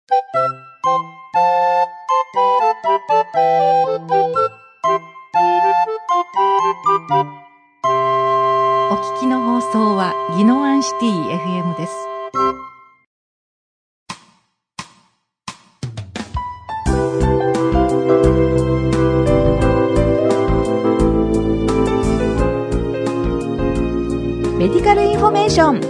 お聞きの放送は宜野湾シティ FM です。メディカルインフォメーション。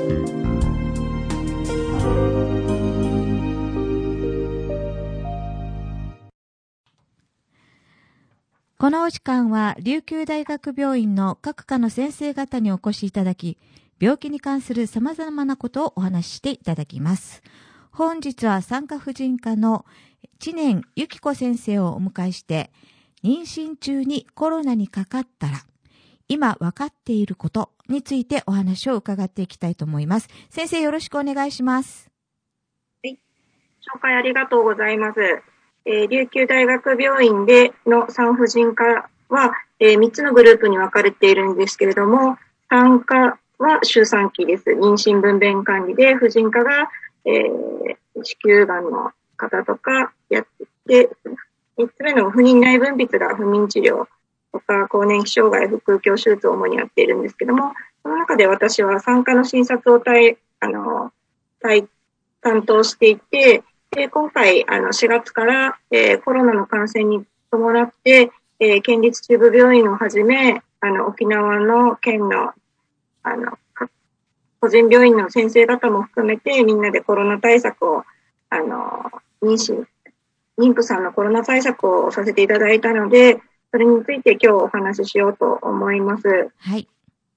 このお時間は琉球大学病院の各科の先生方にお越しいただき、病気に関する様々なことをお話ししていただきます。本日は産科婦人科の知念由紀子先生をお迎えして、妊娠中にコロナにかかったら今分かっていることについてお話を伺っていきたいと思います。先生、よろしくお願いします。 はい、紹介ありがとうございます。琉球大学病院での産婦人科は、3つのグループに分かれているんですけれども、産科は周産期です。妊娠分娩管理で、婦人科が、子宮がんの方とかやって、3つ目の不妊内分泌が不妊治療とか、更年期障害、腹腔鏡手術を主にやっているんですけども、その中で私は産科の診察を担当していて、で今回、4月から、コロナの感染に伴って、県立中部病院をはじめ、沖縄の県の、個人病院の先生方も含めて、みんなでコロナ対策を、妊婦さんのコロナ対策をさせていただいたので、それについて今日お話ししようと思います。 はい。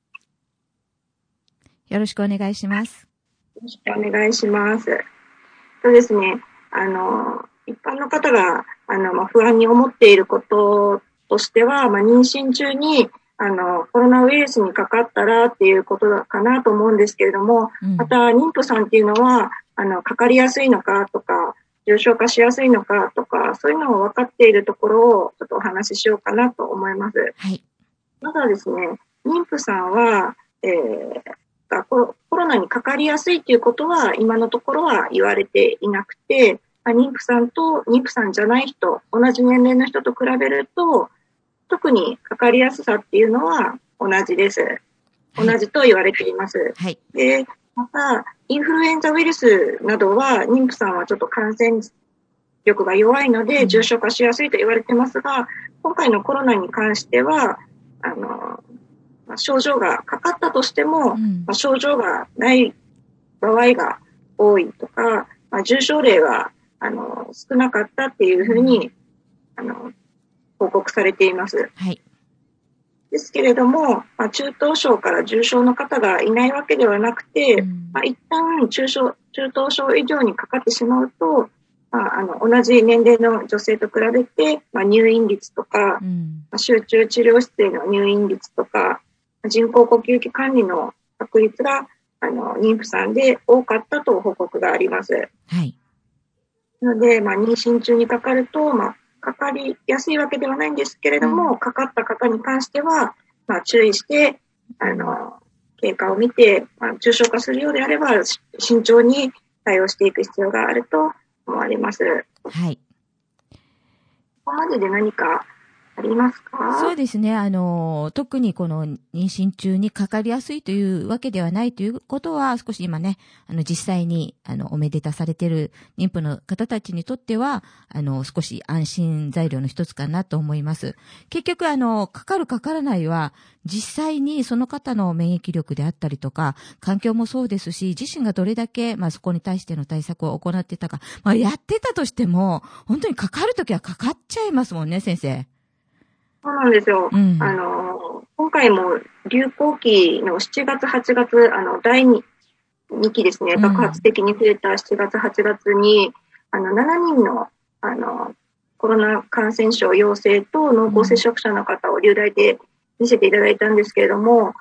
よろしくお願いします。 よろしくお願いします。そうですね。一般の方が、不安に思っていることとしては、妊娠中に、コロナウイルスにかかったらっていうことかなと思うんですけれども、また、妊婦さんっていうのは、かかりやすいのかとか、重症化しやすいのかとか、そういうのを分かっているところをちょっとお話ししようかなと思います。 はい。 まだですね、妊婦さんは、コロナにかかりやすいということは今のところは言われていなくて、妊婦さんと妊婦さんじゃない人、同じ年齢の人と比べると、特にかかりやすさっていうのは同じです。同じと言われています。 はい。 で、また、インフルエンザウイルスなどは妊婦さんはちょっと感染力が弱いので重症化しやすいと言われてますが、今回のコロナに関しては、症状がかかったとしても、症状がない場合が多いとか、重症例は少なかったっていうふうに報告されています。 はい。ですけれども、中等症から重症の方がいないわけではなくて、一旦中等症以上にかかってしまうと、同じ年齢の女性と比べて、入院率とか、集中治療室への入院率とか、人工呼吸器管理の確率が妊婦さんで多かったと報告があります。 はい。 なので、妊娠中にかかると、かかりやすいわけではないんですけれども、かかった方に関しては、注意して、経過を見て、重症化するようであれば、慎重に対応していく必要があると思われます。 はい。 ここまでで何かありますか？ そうですね。特にこの妊娠中にかかりやすいというわけではないということは、少し今ね、実際に、おめでたされている妊婦の方たちにとっては、少し安心材料の一つかなと思います。結局、かかるかからないは、実際にその方の免疫力であったりとか、環境もそうですし、自身がどれだけ、そこに対しての対策を行ってたか、やってたとしても、本当にかかるときはかかっちゃいますもんね、先生。 そうなんですよ。今回も流行期の7月、8月、第2期ですね、爆発的に増えた7月、8月に、7人の、コロナ感染症陽性と濃厚接触者の方を流大で見せていただいたんですけれども、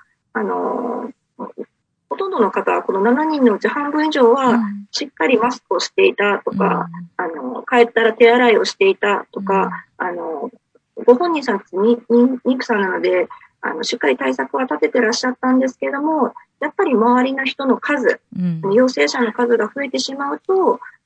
ほとんどの方はこの7人のうち半分以上はしっかりマスクをしていたとか、帰ったら手洗いをしていたとか、ご本人さんたち妊婦さんなので、しっかり対策は立ててらっしゃったんですけれども、やっぱり周りの人の数、陽性者の数が増えてしまうと、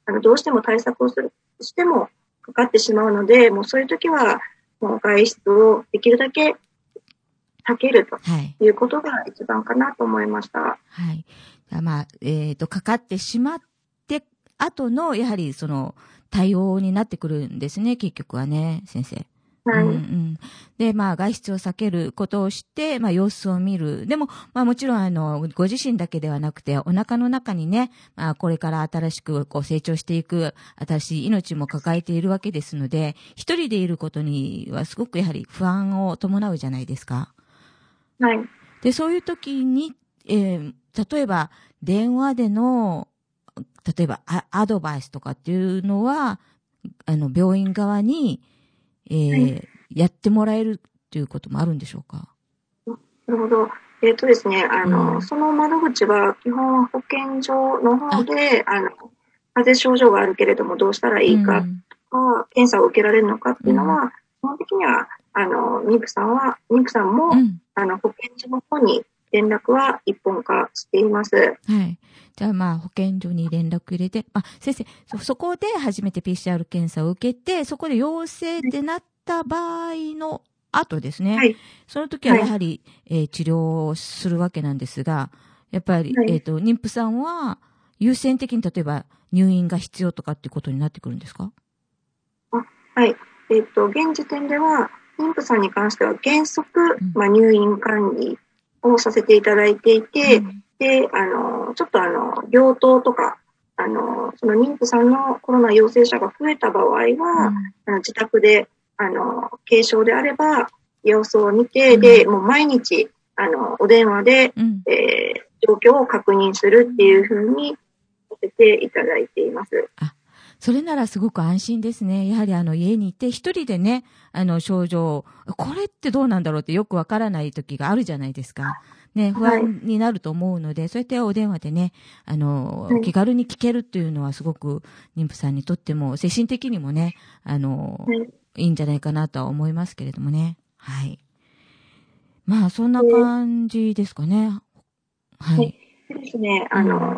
どうしても対策をしてもかかってしまうので、もうそういう時は、もう外出をできるだけ避けるということが一番かなと思いました。 はい。まあ、かかってしまって後の、やはりその対応になってくるんですね、結局はね、先生。 はい。 うんうん、で、まあ、外出を避けることをして、まあ、様子を見る。でも、まあ、もちろん、ご自身だけではなくて、お腹の中にね、まあ、これから新しく、こう、成長していく、新しい命も抱えているわけですので、一人でいることには、すごくやはり不安を伴うじゃないですか。 はい。 で、そういう時に、例えば、電話での、例えば、アドバイスとかっていうのは、病院側に、 はい、 やってもらえるっていうこともあるんでしょうか？ なるほど。ですね、 うん。 その窓口は基本は保健所の方で、風邪症状があるけれどもどうしたらいいかとか、検査を受けられるのかっていうのは、基本的には、妊婦さんも、保健所の方に連絡は一本化しています。はい。 じゃあまあ保健所に連絡入れて、先生、そこで初めて PCR 検査を受けて、そこで陽性ってなった場合の後ですね。はい。その時はやはり、治療をするわけなんですが、やっぱり、妊婦さんは優先的に例えば入院が必要とかっていうことになってくるんですか？ はい。現時点では、妊婦さんに関しては原則、入院管理をさせていただいていて、で、ちょっと病棟とか、その妊婦さんのコロナ陽性者が増えた場合は、自宅で、軽症であれば、様子を見て、で、もう毎日、お電話で、状況を確認するっていうふうにさせていただいています。 それならすごく安心ですね。やはり家にいて一人でね、症状、これってどうなんだろうってよくわからない時があるじゃないですか。ね、不安になると思うので、はい、そうやってお電話でね、気軽に聞けるっていうのはすごく妊婦さんにとっても、精神的にもね、いいんじゃないかなとは思いますけれどもね。はい。まあ、そんな感じですかね。はい。 でですね、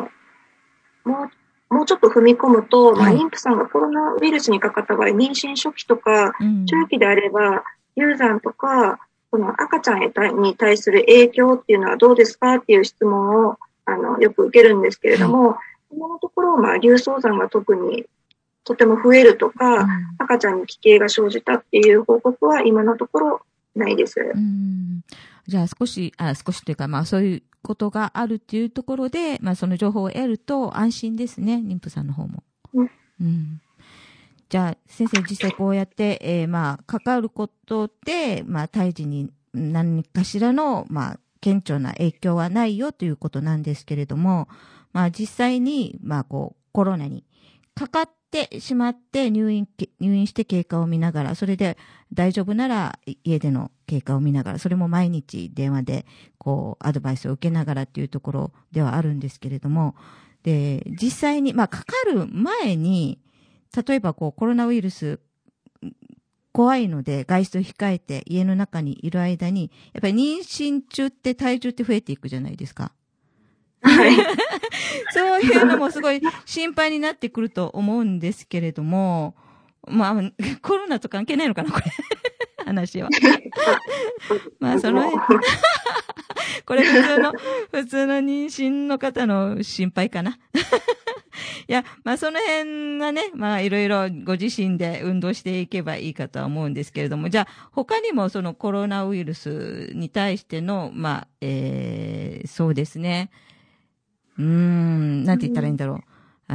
もうちょっと踏み込むと、妊婦さんがコロナウイルスにかかった場合、妊娠初期とか、中期であれば、流産とか、この赤ちゃんに対する影響っていうのはどうですかっていう質問を、よく受けるんですけれども、今のところ、流産が特にとても増えるとか、赤ちゃんに奇形が生じたっていう報告は今のところないです。 じゃあ少しというか、そういうことがあるっていうところで、その情報を得ると安心ですね、妊婦さんの方も。じゃあ、先生、実際こうやって、かかることで、胎児に何かしらの、顕著な影響はないよということなんですけれども、実際に、コロナにかかってしまって入院して経過を見ながら、それで大丈夫なら家での経過を見ながら、それも毎日電話でアドバイスを受けながらっていうところではあるんですけれども、で、実際に、かかる前に、例えばコロナウイルス怖いので外出を控えて家の中にいる間に、やっぱり妊娠中って体重って増えていくじゃないですか。はい。そういうのもすごい心配になってくると思うんですけれども、コロナと関係ないのかな、これ。話は。その辺、これ普通の妊娠の方の心配かな。いや、その辺はね、いろいろご自身で運動していけばいいかとは思うんですけれども、じゃあ、他にもそのコロナウイルスに対しての、そうですね。なんて言ったらいいんだろう。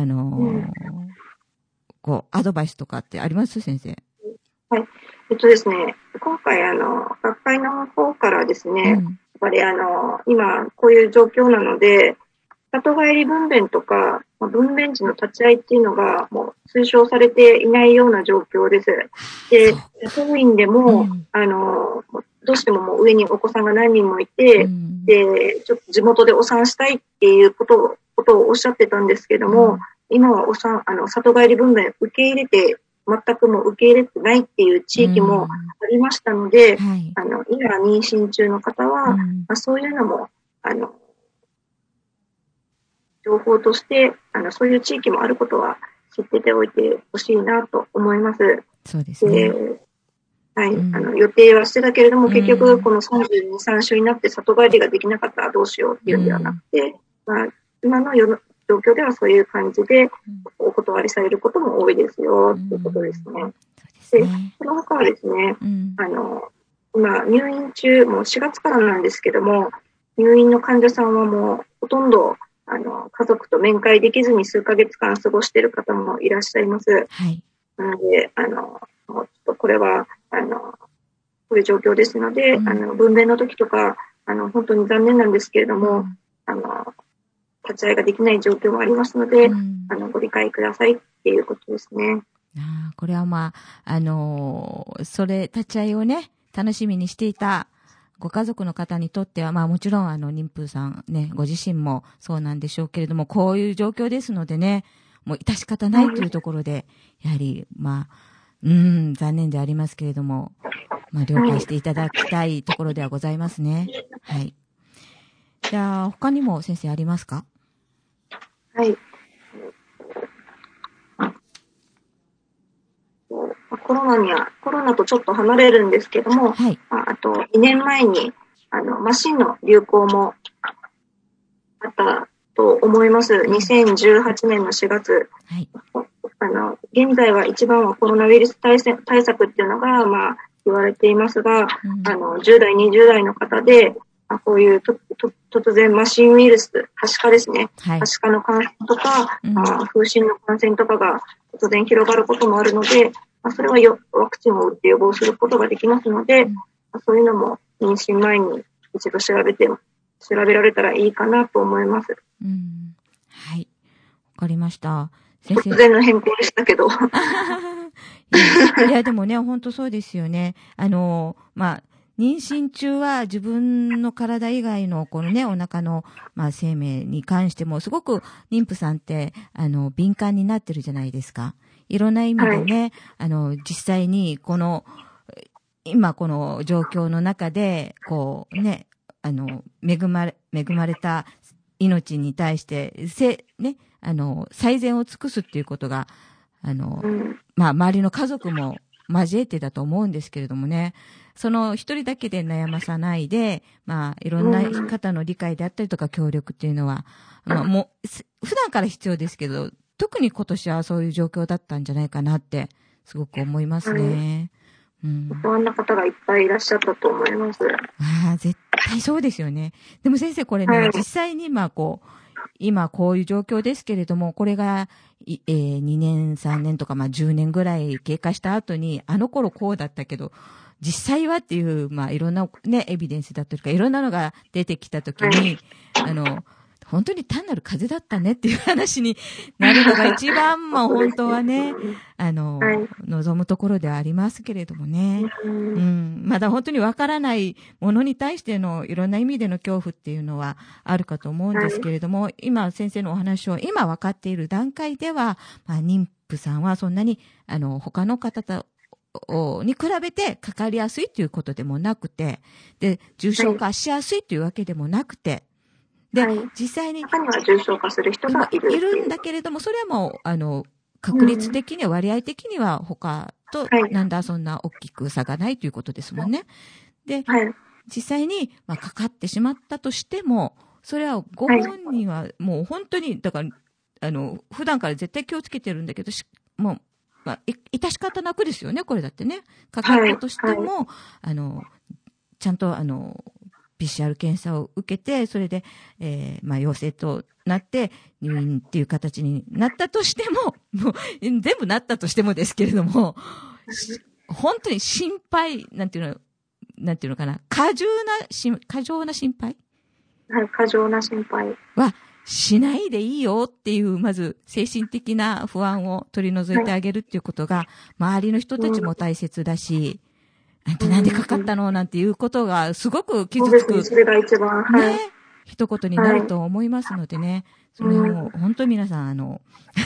アドバイスとかってあります先生？ はい。ですね、今回、学会の方からですね、やっぱり今、こういう状況なので、里帰り分娩とか、分娩時の立ち会いっていうのが、もう推奨されていないような状況です。で、当院でも、どうしてももう上にお子さんが何人もいて、で、ちょっと地元でお産したいっていうことをおっしゃってたんですけども、今は里帰り分娩受け入れて、全くもう受け入れてないっていう地域もありましたので、今妊娠中の方は、そういうのも、情報として、そういう地域もあることは知ってておいてほしいなと思います。 そうですね。 はい、予定はしてたけれども、結局この32、3週になって里帰りができなかったらどうしようっていうんではなくて、今の状況ではそういう感じでお断りされることも多いですよっていうことですね。で、その他はですね、今入院中、もう4月からなんですけども、入院の患者さんはもうほとんど家族と面会できずに数ヶ月間過ごしている方もいらっしゃいます。 はい。 なので、もうちょっとこれは、こういう状況ですので、分娩の時とか、本当に残念なんですけれども、立ち会いができない状況もありますので、ご理解くださいっていうことですね。 これは立ち会いをね、楽しみにしていたご家族の方にとっては、もちろん妊婦さんね、ご自身もそうなんでしょうけれども、こういう状況ですのでね、もう致し方ないというところで、やはり、残念でありますけれども、了解していただきたいところではございますね。はい。じゃあ、他にも先生ありますか？ はい。コロナとちょっと離れるんですけども、 はい。 あと2年前に、マシンの流行もあったと思います。2018年の4月。 はい。 現在は一番はコロナウイルス対策っていうのが、言われていますが、10代、20代の方で、こういう突然マシンウイルス、はしかですね。 はい。 はしかの感染とか、風疹の感染とかが突然広がることもあるので、それはワクチンを打って予防することができますので、そういうのも妊娠前に一度調べられたらいいかなと思います。 はい。わかりました。先生。 突然の変更でしたけど。 いや、でもね、本当そうですよね。妊娠中は自分の体以外のこのね、お腹の、生命に関しても、すごく妊婦さんって、敏感になってるじゃないですか。いろんな意味でね、実際に今この状況の中で、こうね、恵まれた命に対して、最善を尽くすっていうことが、周りの家族も交えてだと思うんですけれどもね、その一人だけで悩まさないで、いろんな方の理解であったりとか協力っていうのは、もう、普段から必要ですけど、特に今年はそういう状況だったんじゃないかなって、すごく思いますね。 不安な方がいっぱいいらっしゃったと思います。 絶対そうですよね。でも先生これね、実際に今こういう状況ですけれども、これが、2年、3年とか、10年ぐらい経過した後に、あの頃こうだったけど、実際はっていう、いろんなね、エビデンスだったりとか、いろんなのが出てきたときに、本当に単なる風邪だったねっていう話になるのが一番、本当はね、望むところではありますけれどもね。まだ本当にわからないものに対してのいろんな意味での恐怖っていうのはあるかと思うんですけれども、今先生のお話を今わかっている段階では、妊婦さんはそんなに、他の方と、に比べてかかりやすいということでもなくて、で、重症化しやすいというわけでもなくて、で、実際に。 中には重症化する人がいるんだけれども、それはもう、確率的には、割合的には他と、そんな大きく差がないということですもんね。で、実際に、かかってしまったとしても、それはご本人はもう本当に、だから、普段から絶対気をつけてるんだけど、もう、致し方なくですよね、これだってね。かかったとしても、ちゃんと、PCR 検査を受けて、それで、陽性となって入院っていう形になったとしても、もう全部なったとしてもですけれども、本当に心配、なんていうのかな、過剰な心配過剰な心配はしないでいいよっていう、まず精神的な不安を取り除いてあげるっていうことが、周りの人たちも大切だし、あんたなんでかかったのなんていうことがすごく傷つく。 それが一番、 一言になると思いますのでね。その辺を本当に皆さん、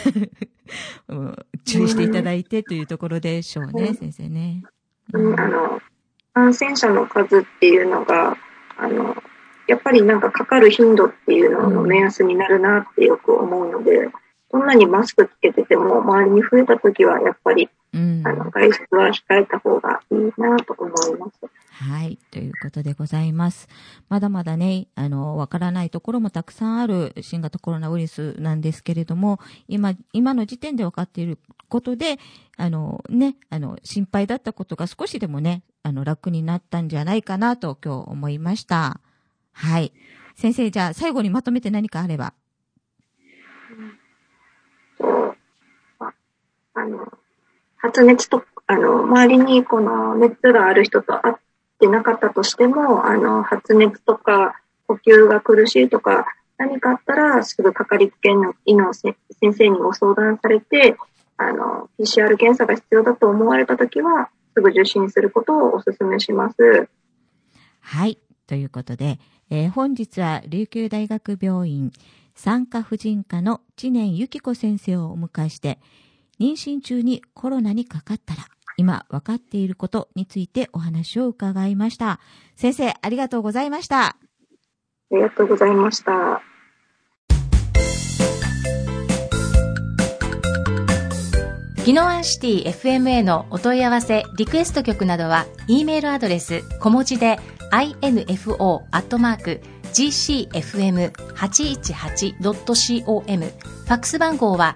注意していただいてというところでしょうね、先生ね。 感染者の数っていうのが、やっぱりかかる頻度っていうのの目安になるなってよく思うので、 どんなにマスクつけてても、周りに増えたときは、やっぱり、外出は控えた方がいいなと思います。 はい。ということでございます。まだまだね、わからないところもたくさんある新型コロナウイルスなんですけれども、今の時点で分かっていることで、心配だったことが少しでもね、楽になったんじゃないかなと今日思いました。はい。先生、じゃあ最後にまとめて何かあれば。 発熱と、周りにこの熱がある人と会ってなかったとしても、発熱とか呼吸が苦しいとか、何かあったらすぐかかりつけの医の先生にご相談されて、PCR 検査が必要だと思われたときは、すぐ受診することをお勧めします。 はい。ということで、本日は琉球大学病院産科婦人科の知念由紀子先生をお迎えして、妊娠中にコロナにかかったら、今分かっていることについてお話を伺いました。先生、ありがとうございました。 ありがとうございました。 宜野湾シティ FM へのお問い合わせ、リクエスト曲などは、E メールアドレス小文字で info@gcfm818.com、 ファックス番号は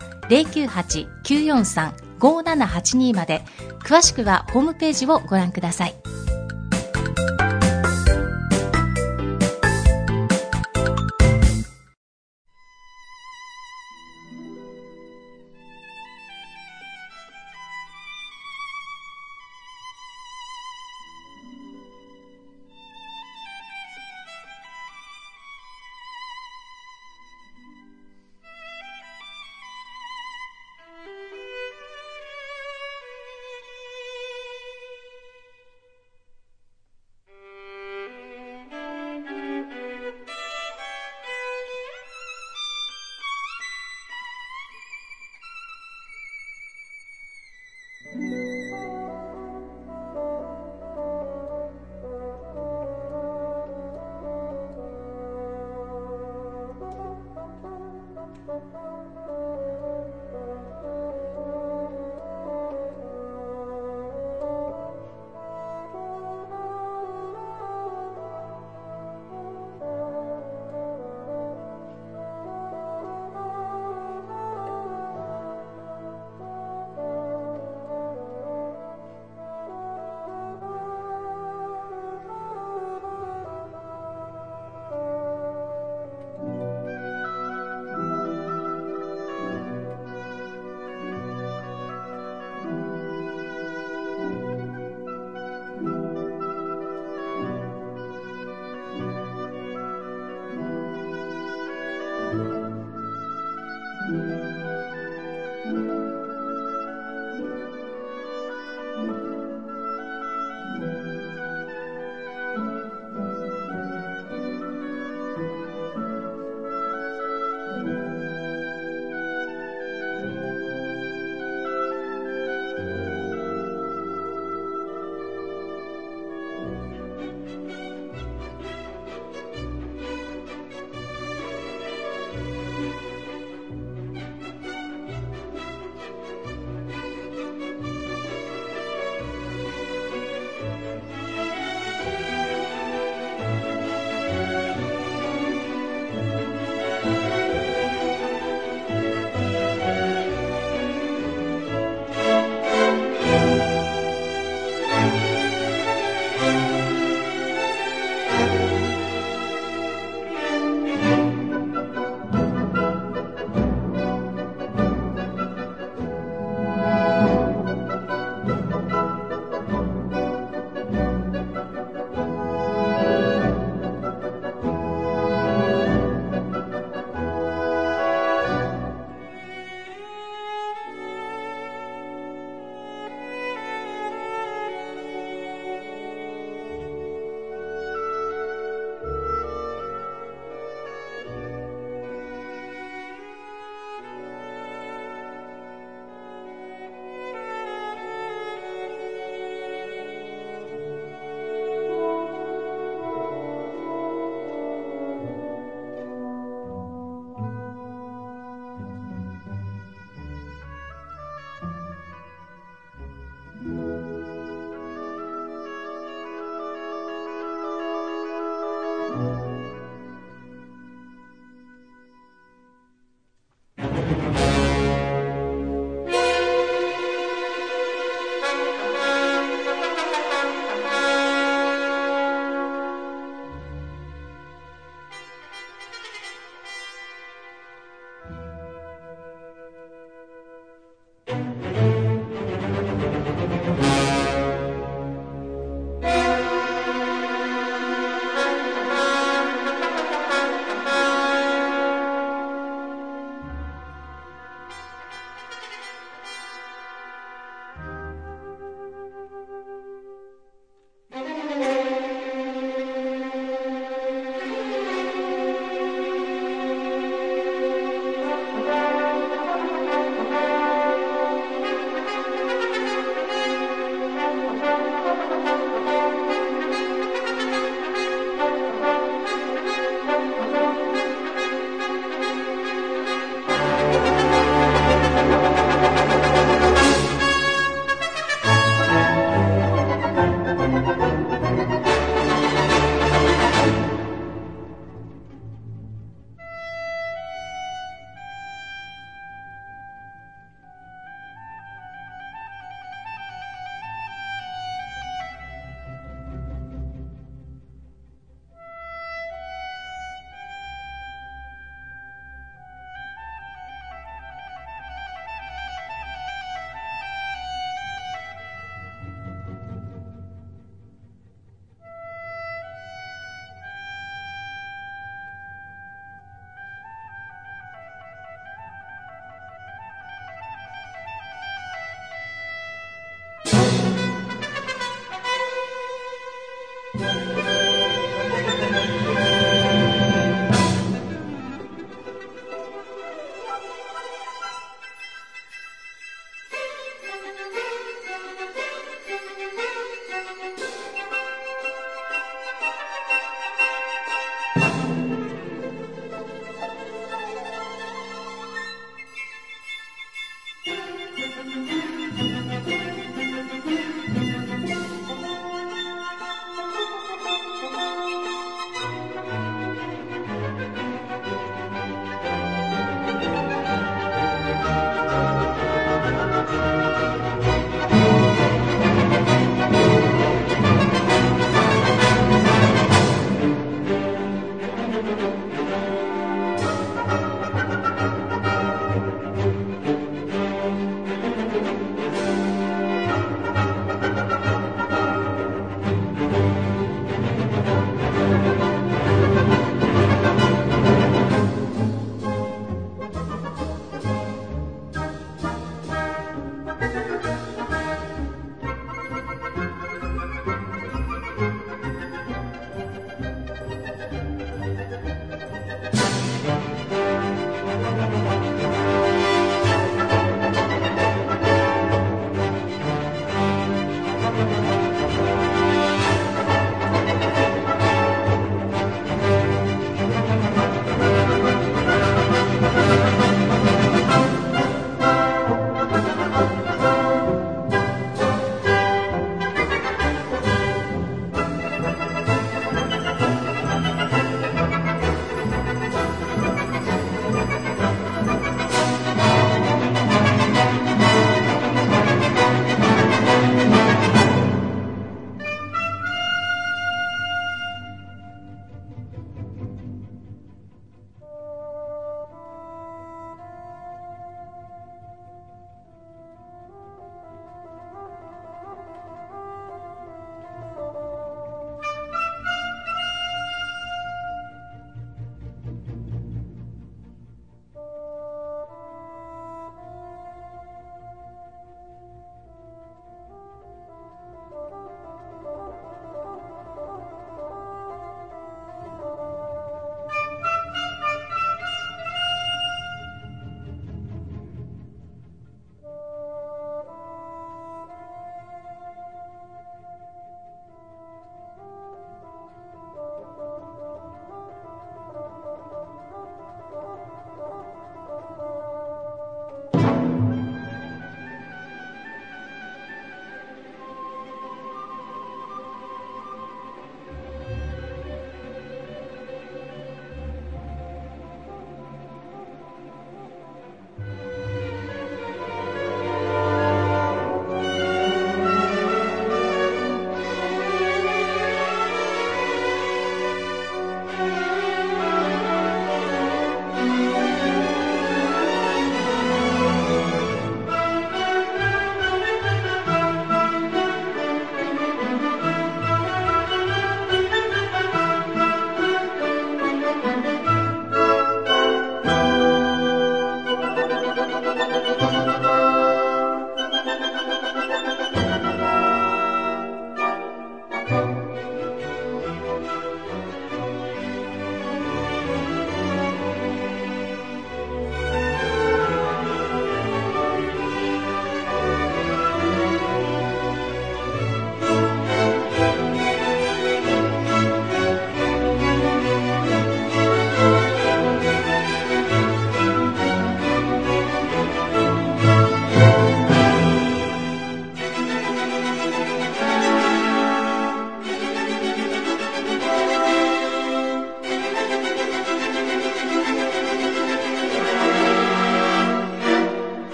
098-943-5782 まで。詳しくはホームページをご覧ください。